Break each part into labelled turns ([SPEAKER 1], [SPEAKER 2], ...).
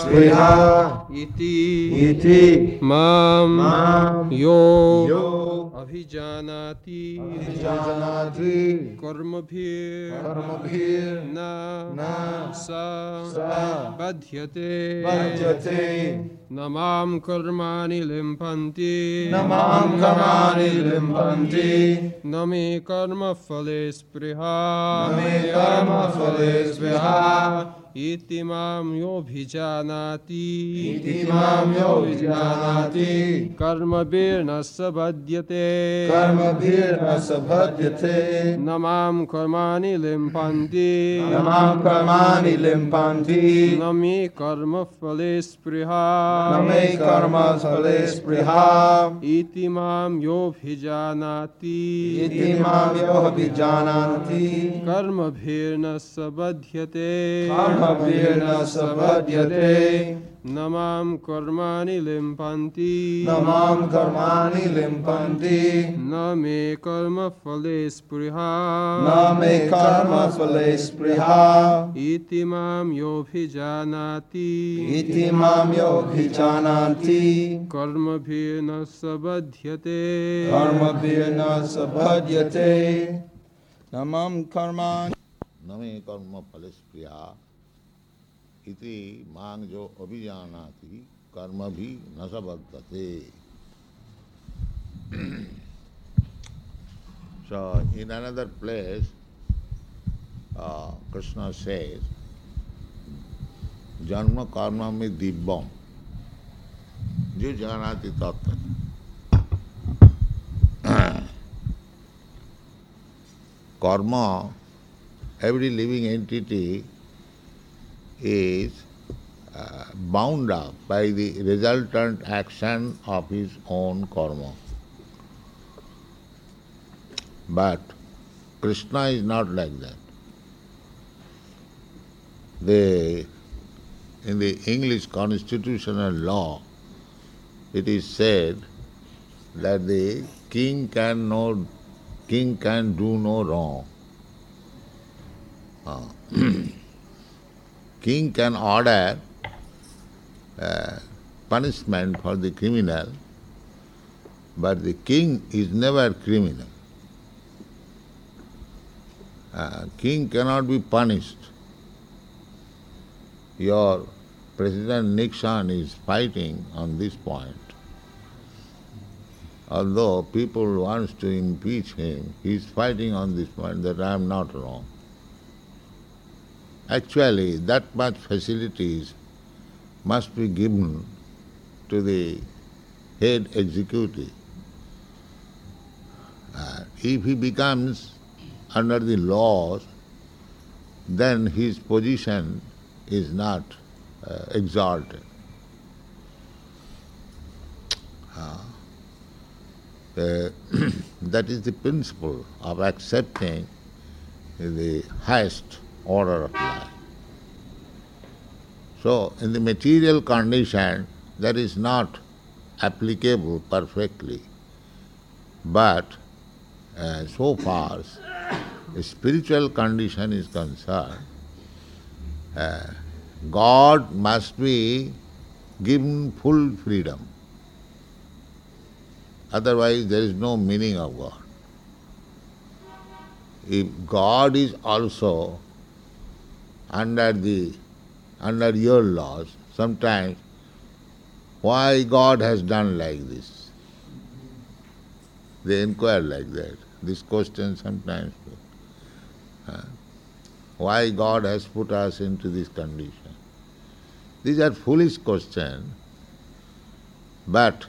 [SPEAKER 1] स्पृहा
[SPEAKER 2] इति माम यो अभिजानाति कर्मभिर्न स बध्यते न माम कर्माणि लिम्पन्ति न मे कर्मफले स्पृहा इति माम योऽभिजानाति कर्मभिर्न स बध्यते न माम कर्माणि लिम्पन्ति न मे कर्मफले स्पृहा इति माम योऽभिजानाति कर्मभिर्न स बध्यते न माम कर्माणि लिम्पन्ति न मे कर्मफले स्पृहा इति माम योऽभिजानाति कर्मभिर्न स बध्यते
[SPEAKER 1] न माम कर्माणि
[SPEAKER 3] न मे कर्म फल स्प्रिया इति मांग जो अभिजानाति कर्म भी न सबद्धते. So in another place Krishna says janma karma me dibbam jo janati tattva. Karma, every living entity is bound up by the resultant action of his own karma. But Krishna is not like that. In the English constitutional law, it is said that the king can do no wrong. King can order punishment for the criminal, but the king is never criminal. King cannot be punished. Your President Nixon is fighting on this point. Although people want to impeach him, he is fighting on this point that I am not wrong. Actually, that much facilities must be given to the head executive. If he becomes under the laws, then his position is not exalted. That is the principle of accepting the highest order of life. So, in the material condition, that is not applicable perfectly. But so far as the spiritual condition is concerned, God must be given full freedom. Otherwise, there is no meaning of God. If God is also under your laws, sometimes why God has done like this? They inquire like that. This question sometimes. Why God has put us into this condition? These are foolish questions, but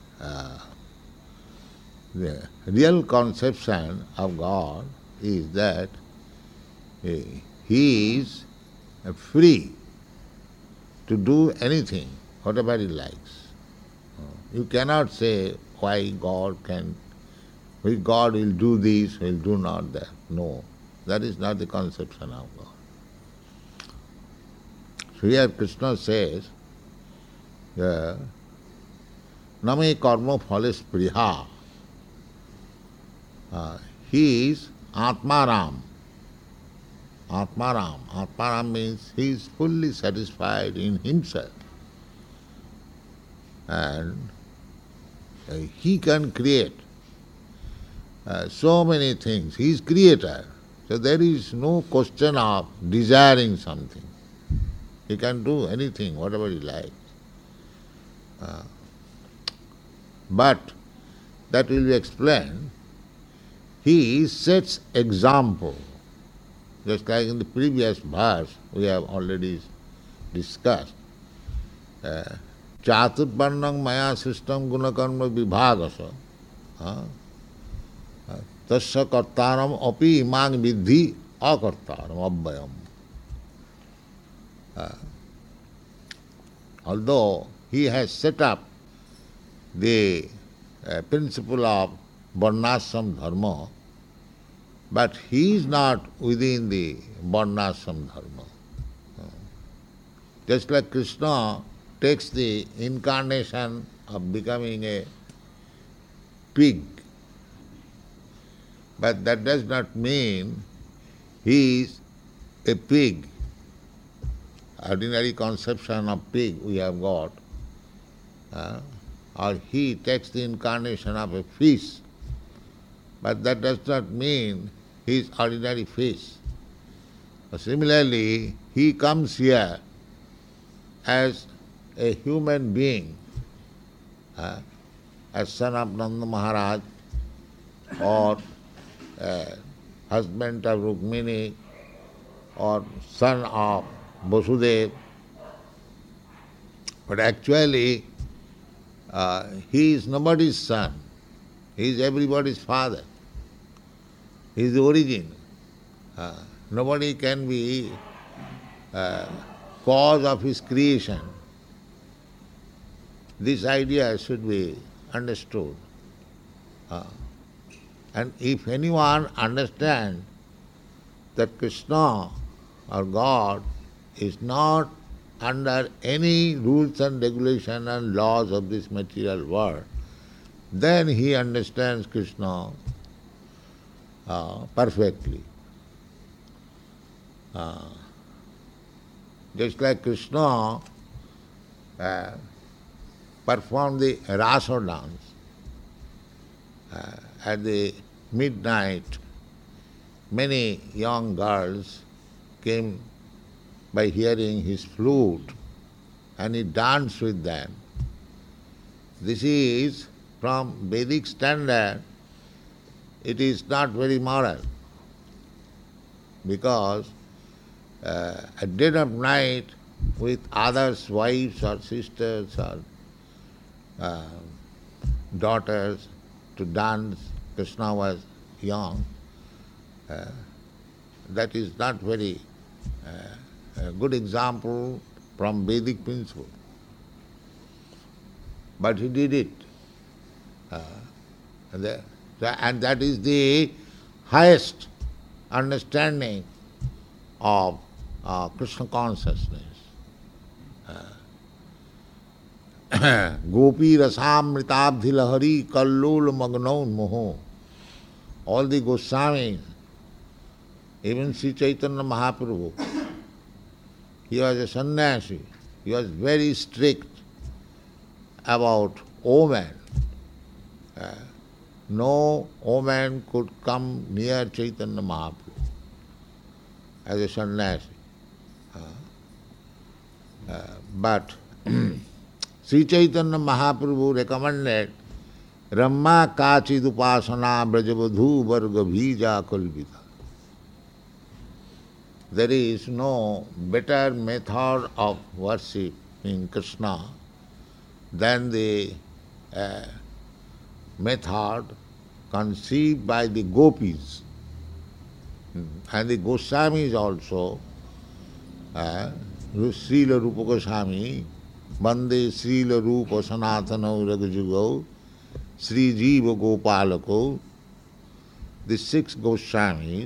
[SPEAKER 3] the real conception of God is that He is free to do anything, whatever He likes. You cannot say why God will do this, will do not that. No, that is not the conception of God. So here Krishna says, Name karma phales priha. He is Atmaram. Atmaram. Atmaram means he is fully satisfied in himself. And he can create so many things. He is creator. So there is no question of desiring something. He can do anything, whatever he likes. But that will be explained. He sets example. Just like in the previous verse we have already discussed. Chaturvarnam maya system gunakarma vibhagasa. Tasya kartaram api imang vidhi akartaram abbayam. Although he has set up the principle of varnashram dharma, but he is not within the varnashram dharma. Just like Krishna takes the incarnation of becoming a pig, but that does not mean he is a pig. Ordinary conception of pig we have got, or he takes the incarnation of a fish, but that does not mean he is ordinary fish. Similarly, he comes here as a human being, as son of Nanda Maharaj, or husband of Rukmini, or son of Vasudeva. But actually, he is nobody's son. He is everybody's father. He is the origin. Nobody can be cause of his creation. This idea should be understood. And if anyone understands that Krishna or God is not under any rules and regulations and laws of this material world, then he understands Krishna perfectly. Just like Krishna performed the Rasa dance at the midnight, many young girls came by hearing his flute, and he danced with them. This is, from Vedic standard, it is not very moral, because at dead of night, with others' wives or sisters or daughters to dance, Krishna was young, that is not very a good example from Vedic principle. But he did it. And that is the highest understanding of Krishna consciousness. Gopi rasamritabdhi lahari kallol magnaun moho. All the Goswamis, even Sri Chaitanya Mahaprabhu, he was a sannyasi. He was very strict about women. No woman could come near Chaitanya Mahaprabhu as a sannyasi. But Sri Chaitanya Mahaprabhu recommended Ramma Kachid Upasana Brajavadhu Varga Bhija Kalpita. There is no better method of worship in Krishna than the method conceived by the gopis. And the Goswamis also, Srila Rupa Goswami, Bande Srila Rupa Sanatana Ragajugau, Sri Jiva Gopalako, the 6 Goswamis,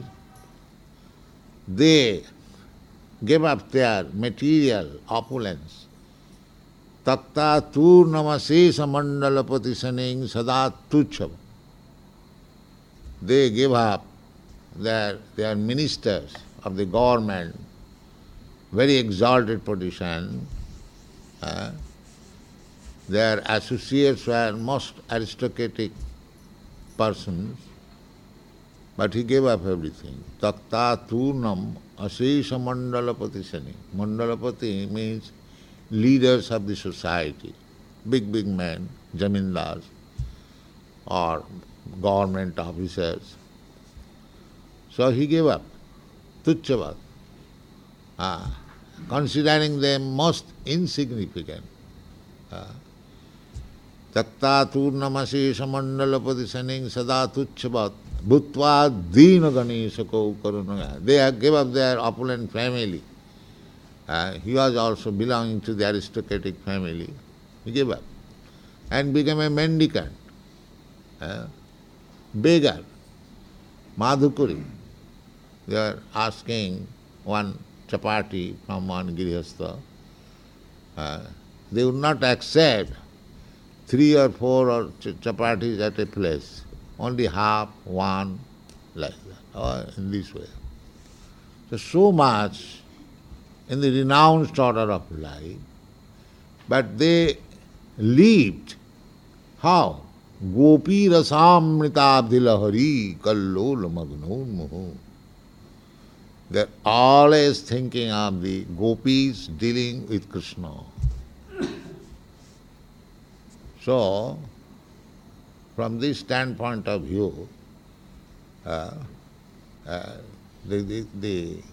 [SPEAKER 3] they gave up their material opulence. Takta tur namasesa mandalapati saning sada tucham. They gave up they are ministers of the government, very exalted position, their associates were most aristocratic persons, but he gave up everything. Takta turnam asesha mandalapati sani. Mandalapati means leaders of the society, big men, zamindars, or government officers. So he gave up, tuchchavat, considering them most insignificant. Takta turnamashesha mandalapati saning sada tuchchavat bhutva dina ganeshako karunaya. They gave up their opulent family. He was also belonging to the aristocratic family. He gave up and became a mendicant, beggar, madhukuri. They are asking one chapati from one girihastha. They would not accept 3 or 4 or chapatis at a place, only half, one, like that, or in this way. So much in the renounced order of life, but they lived how? Gopi rasamritabdhilahari kallola magnonmoho. They're always thinking of the gopis dealing with Krishna. So, from this standpoint of view, the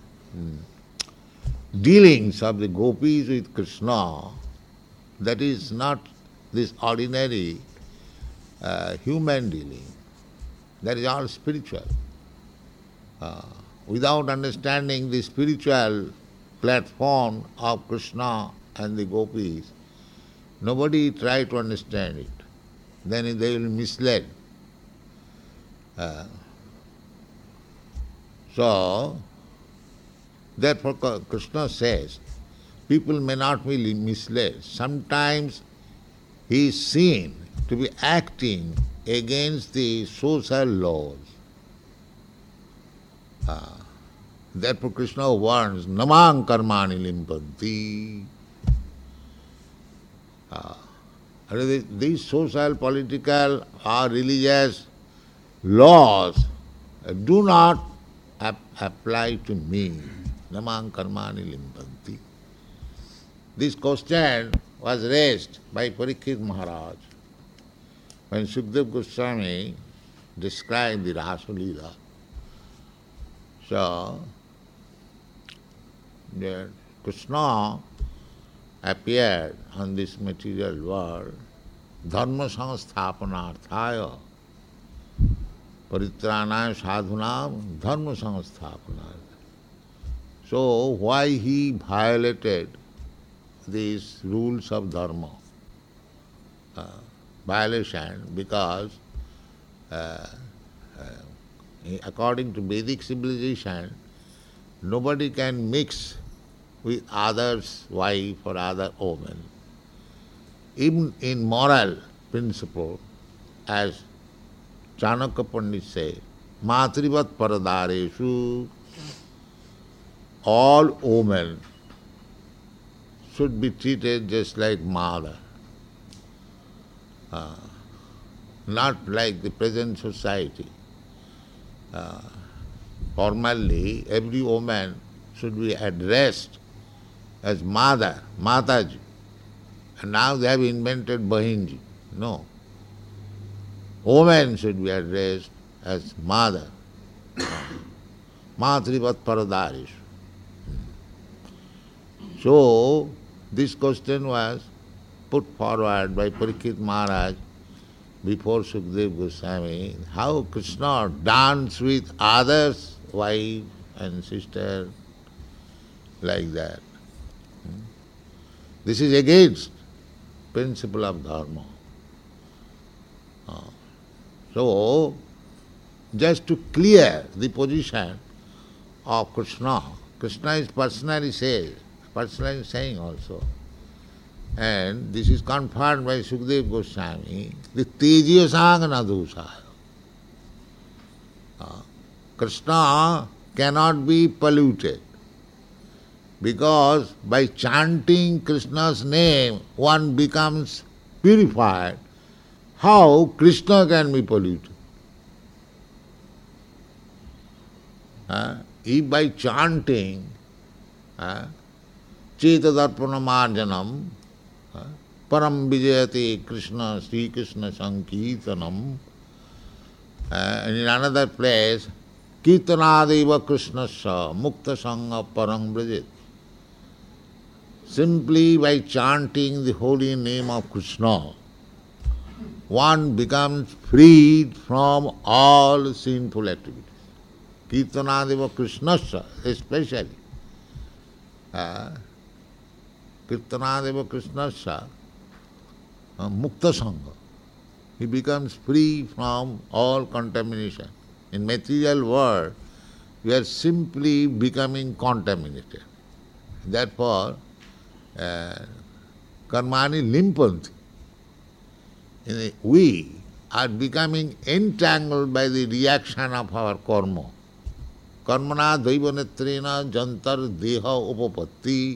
[SPEAKER 3] dealings of the gopis with Krishna, that is not this ordinary human dealing. That is all spiritual. Without understanding the spiritual platform of Krishna and the gopis, nobody try to understand it. Then they will be misled. So, therefore Krishna says, people may not be misled. Sometimes he is seen to be acting against the social laws. Therefore Krishna warns, namang karmani limpanti. These social, political or religious laws do not apply to me. Namang karmani limpanti. This question was raised by Parikshit Maharaj when Sukadeva Goswami described the Rasa Leela. So, Krishna appeared on this material world, dharma samsthapanarthaya, paritranaya sadhunam dharma samsthapanarthaya. So, why he violated these rules of dharma? Violation because according to Vedic civilization, nobody can mix with others' wife or other woman. Even in moral principle, as Chanakya Pandit says, Matrivat paradareshu, all women should be treated just like mother, not like the present society. Formerly, every woman should be addressed as mother, Mataji. And now they have invented Bahinji. No. Women should be addressed as mother. Matrivat paradarishu. So, this question was put forward by Parikshit Maharaj before Sukadeva Goswami, how Krishna danced with others, wife and sister, like that. This is against principle of dharma. So, just to clear the position of Krishna, Krishna is personally saying also, and this is confirmed by Sukadeva Goswami, the Tejiya Sangana dosha. Krishna cannot be polluted, because by chanting Krishna's name, one becomes purified, how Krishna can be polluted? If by chanting Chetadarpana Marjanam, Param Vijayate Krishna, Sri Krishna Sankirtanam, and in another place, Kirtanadeva Krishnasya Mukta Sangha Parang Brajit. Simply by chanting the holy name of Krishna, one becomes freed from all sinful activities. Kirtanadeva Krishnasya, especially. Kirtanadeva Krishnasya Mukta Sangha. He becomes free from all contamination. In material world, we are simply becoming contaminated. Therefore, karmani limpanti. We are becoming entangled by the reaction of our karma. Karmana daivanetrena jantar deha upapatti.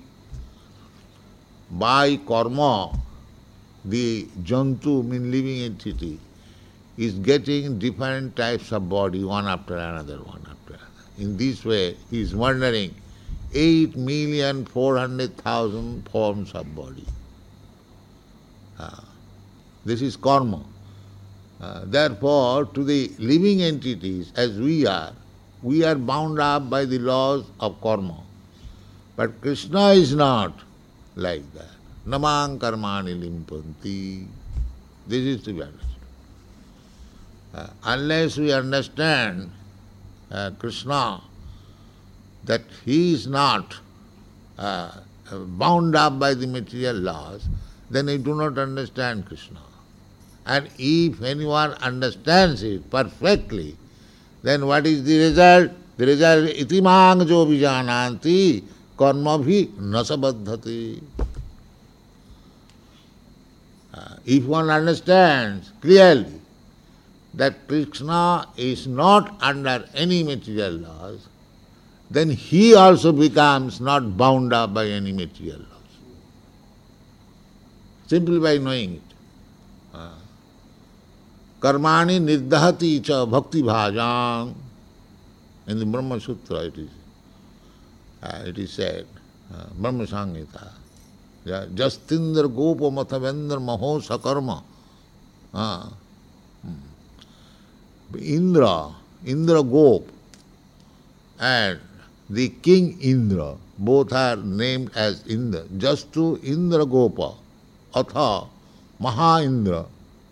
[SPEAKER 3] By karma, the jantu, mean living entity, is getting different types of body, one after another, one after another. In this way, he is wandering 8,400,000 forms of body. This is karma. Therefore, to the living entities, as we are bound up by the laws of karma. But Krishna is not like that. Namang karmani limpanti. This is to be understood. Unless we understand Krishna, that he is not bound up by the material laws, then we do not understand Krishna. And if anyone understands it perfectly, then what is the result? The result is itimang jo vijananti karma bhi nasabadhati. If one understands clearly that Krishna is not under any material laws, then he also becomes not bound up by any material laws. Simply by knowing it. Karmani nirdahati cha bhakti bhajang. In the Brahma Sutra it is said, Brahma Samhita, Justindra gopa mathavendra maho sakarma. Indra Gop and the king Indra, both are named as Indra. Just to Indra Gopa, Atha Maha Indra,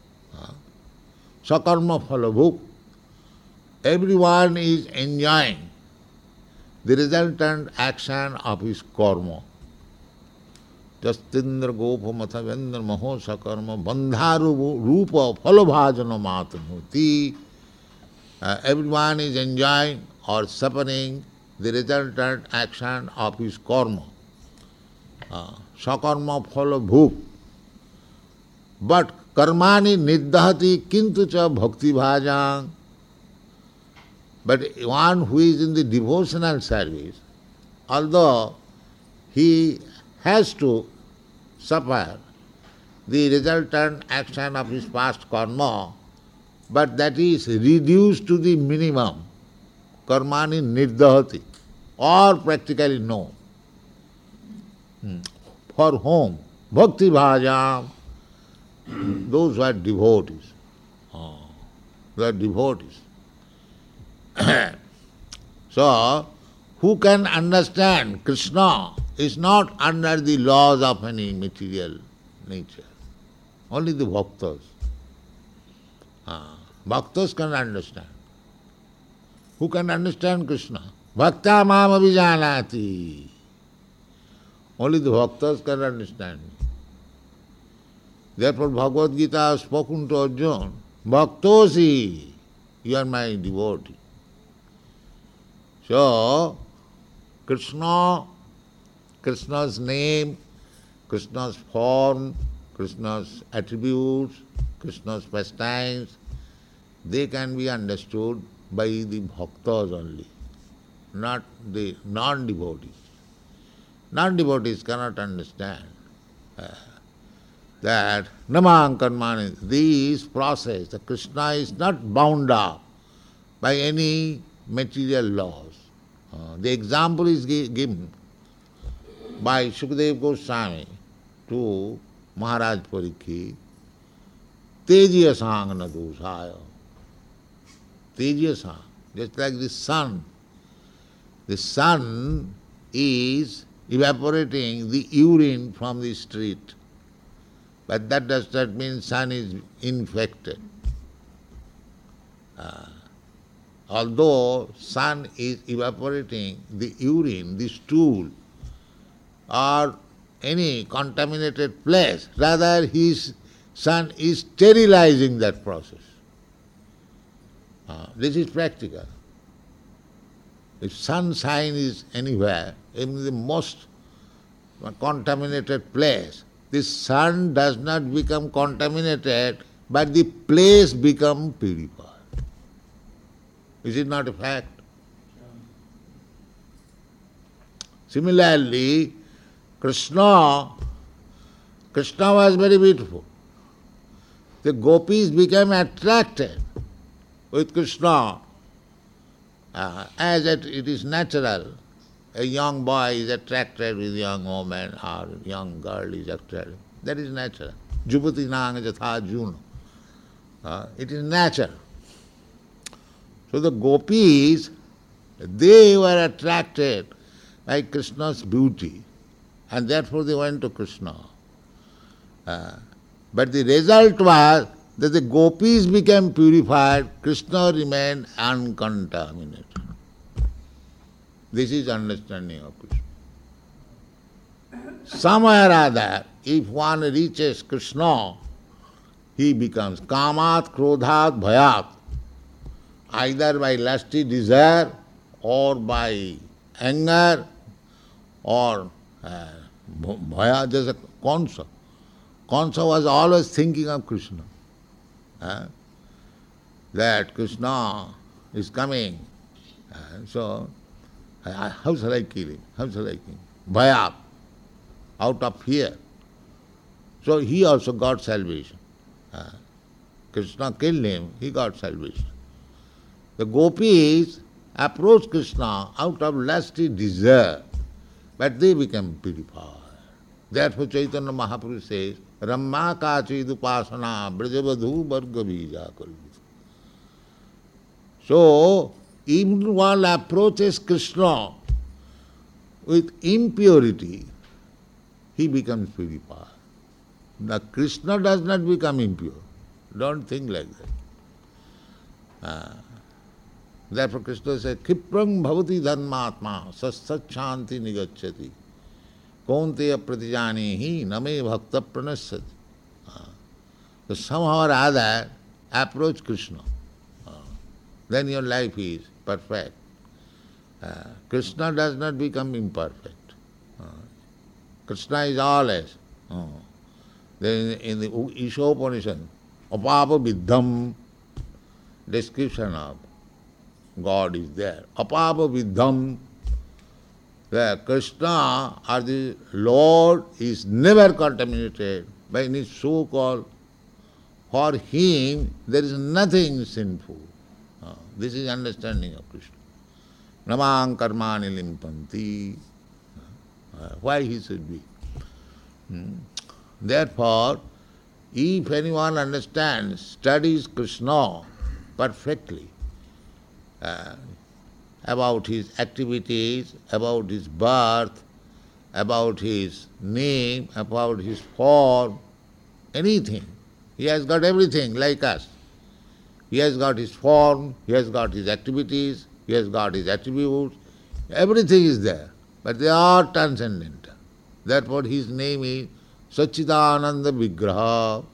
[SPEAKER 3] Sakarma Phalabhuk. Everyone is enjoying the resultant action of his karma. Justindra Gopa Mathavendra Maho Sakarma Bandharu Rupa Phalabhajana Matamuti. Everyone is enjoying or suffering the resultant action of his karma. Sakarma phala bhuk. But karmani nirdahati kintu cha bhakti bhajang. But one who is in the devotional service, although he has to suffer the resultant action of his past karma, but that is reduced to the minimum. Karmani nirdahati, or practically no. For whom? Bhakti bhajam. Those who are devotees. They are devotees. So, who can understand Krishna is not under the laws of any material nature. Only the bhaktas. Bhaktas can understand. Who can understand Krishna? Bhakta mam abhijanati. Only the bhaktas can understand. Therefore Bhagavad Gita has spoken to Arjuna, Bhaktosi, you are my devotee. So, Krishna's name, Krishna's form, Krishna's attributes, Krishna's pastimes, they can be understood by the bhaktas only, not the non-devotees. Non-devotees cannot understand. that namam karmani, this process, the Krishna is not bound up by any material laws. The example is given by Shukadeva Goswami to Maharaj Parikshit, Tejiyasang na dosaya. Tejiyasang, just like the sun. The sun is evaporating the urine from the street. But that does not mean sun is infected. Although sun is evaporating the urine, the stool, or any contaminated place, rather his sun is sterilizing that process. This is practical. If sunshine is anywhere, in the most contaminated place, the sun does not become contaminated, but the place becomes purified. Is it not a fact? Similarly, Krishna was very beautiful. The gopis became attracted with Krishna, as it is natural. A young boy is attracted with a young woman, or a young girl is attracted. That is natural. Jupati nang jatha juno. It is natural. So the gopis, they were attracted by Krishna's beauty, and therefore they went to Krishna. But the result was that the gopis became purified, Krishna remained uncontaminated. This is understanding of Krishna. Somewhere or other, if one reaches Krishna, he becomes kamat, krodhat, bhayat, either by lusty desire or by anger or bhaya. There's a Kansa. Kansa was always thinking of Krishna. That Krishna is coming. So, how shall I kill him? How shall I kill him? Bhaya, out of fear. So he also got salvation. Krishna killed him, he got salvation. The gopis approached Krishna out of lusty desire, but they became purified. Therefore Chaitanya Mahaprabhu says, Ramma kachid upasana brajavadhu varga bija kalvita. So, even one approaches Krishna with impurity, he becomes purified. Now Krishna does not become impure. Don't think like that. Therefore Krishna says, Kiprang bhavati dharmatma sasachanti nigacchati konteya pratijanihi name bhakta pranasyati. So somehow or other approach Krishna. Then your life is perfect. Krishna does not become imperfect. Krishna is always. Then in the Ishopanishad, apapa viddham, description of God is there. Apapa viddham, where Krishna or the Lord is never contaminated by any so-called. For him there is nothing sinful. This is understanding of Krishna. Namang karmani limpanti. Why he should be? Therefore, if anyone understands, studies Krishna perfectly, about his activities, about his birth, about his name, about his form, anything. He has got everything like us. He has got his form, he has got his activities, he has got his attributes, everything is there. But they are transcendental. Therefore his name is Sachidananda Vigraha.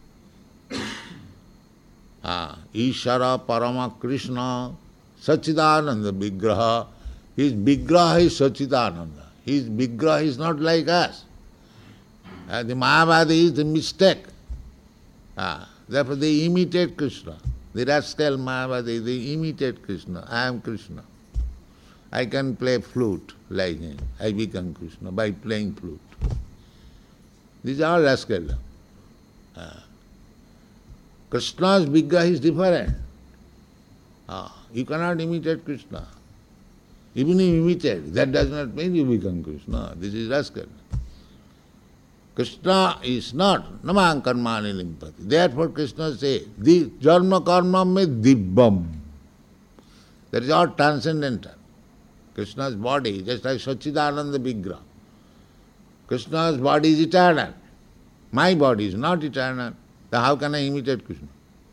[SPEAKER 3] Ishara Parama Krishna, Sachidananda Vigraha. His Vigraha is Sachidananda. His Vigraha is not like us. The Mayavadi is the mistake. Therefore they imitate Krishna. The rascal Mayavadi, they imitate Krishna. I am Krishna. I can play flute like him. I become Krishna by playing flute. These are rascal. Krishna's Vigraha is different. You cannot imitate Krishna. Even if you imitate, that does not mean you become Krishna. This is rascal. Krishna is not namang karmani limpati. Therefore Krishna says, the jarma karma me dibbam. That is all transcendental. Krishna's body, just like Sachidananda Vigraha. Krishna's body is eternal. My body is not eternal. Then how can I imitate Krishna?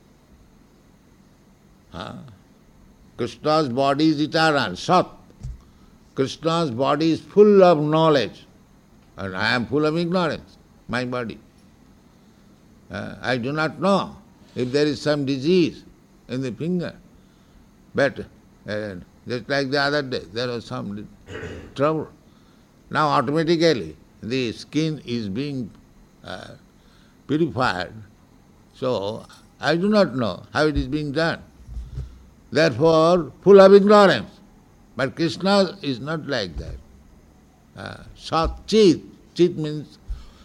[SPEAKER 3] Krishna's body is eternal, Sat. Krishna's body is full of knowledge. And I am full of ignorance, my body. I do not know if there is some disease in the finger. But just like the other day, there was some trouble. Now automatically the skin is being purified. So I do not know how it is being done. Therefore, full of ignorance. But Krishna is not like that. Sat Chit. Chit means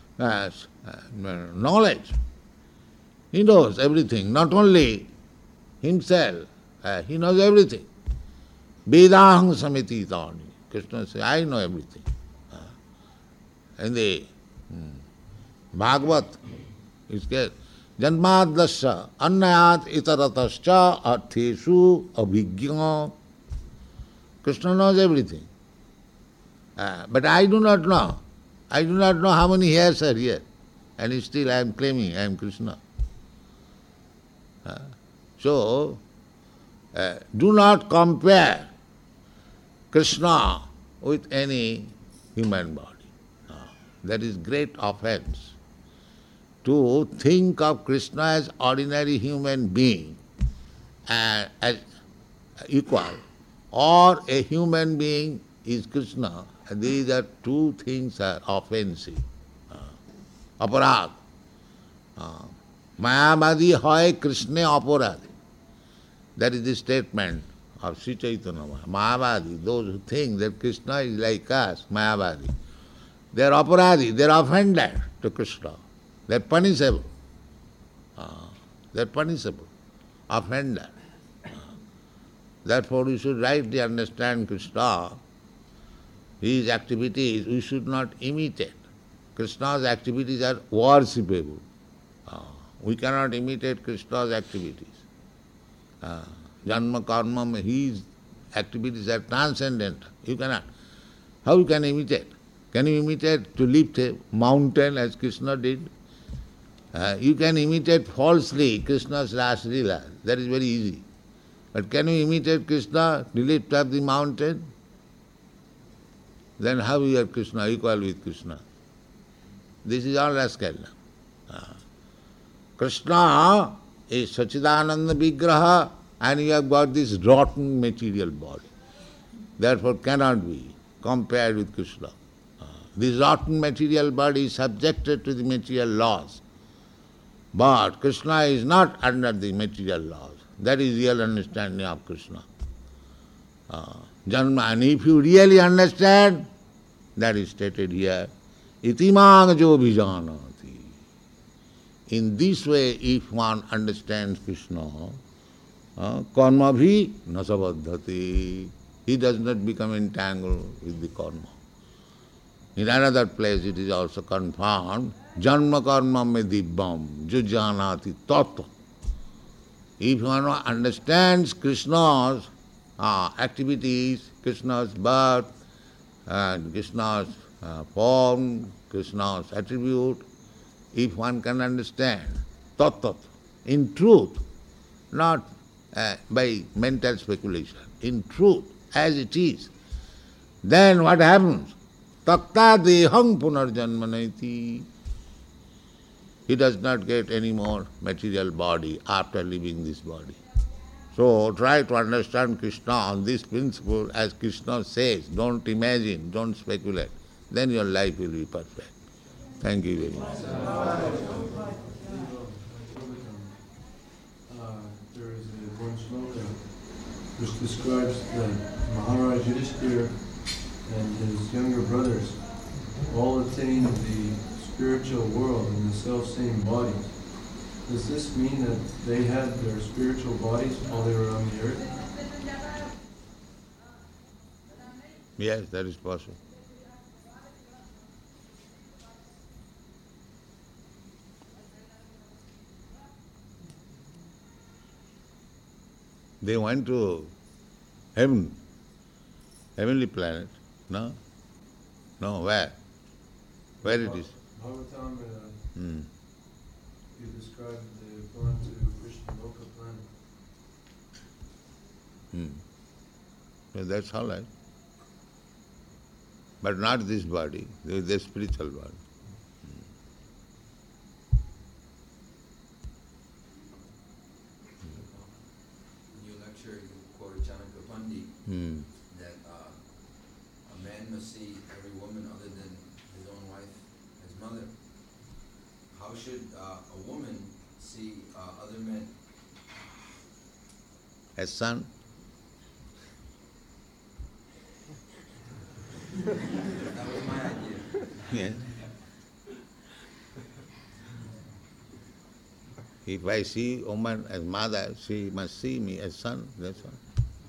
[SPEAKER 3] knowledge. He knows everything, not only himself, he knows everything. Vedahang samiti tani. Krishna says, I know everything. In the Bhagavad, it says, Janmadlasya annayat itaratascha artheshu abhigya. Krishna knows everything. But I do not know. I do not know how many hairs are here. And still I am claiming I am Krishna. So, do not compare Krishna with any human body. That is great offense. To think of Krishna as ordinary human being, as equal, or a human being is Krishna, these are two things are offensive. Aparad. Mayavadi hoy Krishna aparad. That is the statement of Sri Chaitanya. Mayavadi, those who think that Krishna is like us, Mayavadi, they are aparadi, they are offended to Krishna. They are punishable. They are punishable, offended. Therefore we should rightly understand Krishna. His activities we should not imitate. Krishna's activities are worshipable. We cannot imitate Krishna's activities. Janma karma, his activities are transcendental. You cannot. How you can imitate? Can you imitate to lift a mountain as Krishna did? You can imitate falsely Krishna's Rasa Leela. That is very easy. But can you imitate Krishna to lift up the mountain? Then how you are Krishna, equal with Krishna? This is all rascal. Krishna is Sachidananda Vigraha and you have got this rotten material body. Therefore cannot be compared with Krishna. This rotten material body is subjected to the material laws. But Krishna is not under the material laws. That is real understanding of Krishna. Janma, and if you really understand, that is stated here, itimang jo vijanati. In this way, if one understands Krishna, karma bhi nasabadhati. He does not become entangled with the karma. In another place it is also confirmed, janma karma me dibbam, jo janati tattva. If one understands Krishna's activities, Krishna's birth, and Krishna's form, Krishna's attribute, if one can understand tat, in truth, not by mental speculation, in truth, as it is, then what happens? Takta dehang punarjanmanaiti. He does not get any more material body after leaving this body. So try to understand Krishna on this principle as Krishna says. Don't imagine, don't speculate. Then your life will be perfect. Thank you very much.
[SPEAKER 4] There is one sloka which describes that Maharaj Yudhishthira and his younger brothers all attained the spiritual world in the self-same body. Does this mean that they had their spiritual bodies while they were on the earth?
[SPEAKER 3] Yes, that is possible. They went to heaven, heavenly planet. No? No, where? Where it is?
[SPEAKER 4] Bhagavatam,
[SPEAKER 3] Hmm.
[SPEAKER 4] you described they've gone to Krishna Loka planet.
[SPEAKER 3] So that's all right. But not this body, the spiritual body.
[SPEAKER 5] In your lecture, you quoted Janaka Pandit
[SPEAKER 3] Hmm.
[SPEAKER 5] that a man must see every woman other than his own wife as mother. How should a woman see other men?
[SPEAKER 3] As son.
[SPEAKER 5] That was my idea.
[SPEAKER 3] Yes. If I see woman as mother, she must see me as son, that's all.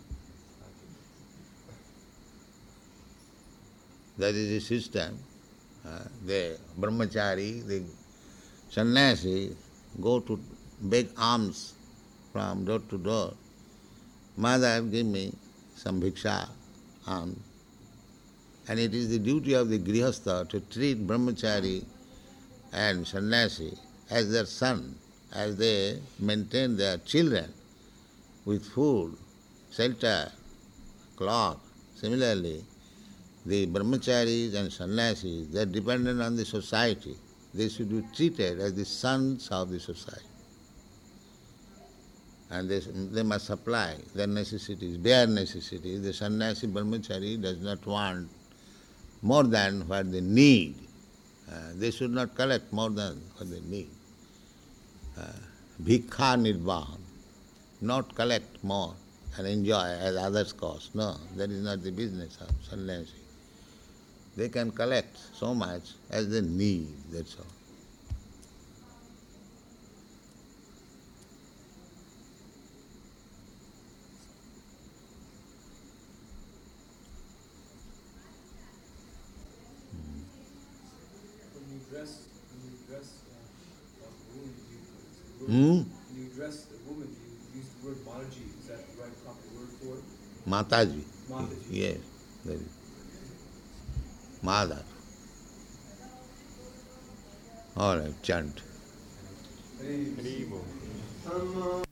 [SPEAKER 3] That is the system. The brahmachari, the sannyasi go to beg alms from door to door. Mother, give me some bhiksha, alms. And it is the duty of the grihastha to treat brahmachari and sannyasi as their son, as they maintain their children with food, shelter, cloth. Similarly, the brahmacharis and sannyasis, they are dependent on the society. They should be treated as the sons of the society. And they must supply their necessities, bare necessities. The sannyasi brahmachari does not want more than what they need. They should not collect more than what they need. Bhikha nirvahan, not collect more and enjoy as others cost. No, that is not the business of sannyasi. They can collect so much as they need, that's all.
[SPEAKER 6] When you dress a woman,
[SPEAKER 3] Hmm?
[SPEAKER 6] when you dress a woman, do you use the word Mataji? Is that the right proper word for it?
[SPEAKER 3] Mataji.
[SPEAKER 6] Mataji.
[SPEAKER 3] Yes, that is. Mother. All right, chant.
[SPEAKER 6] Hey.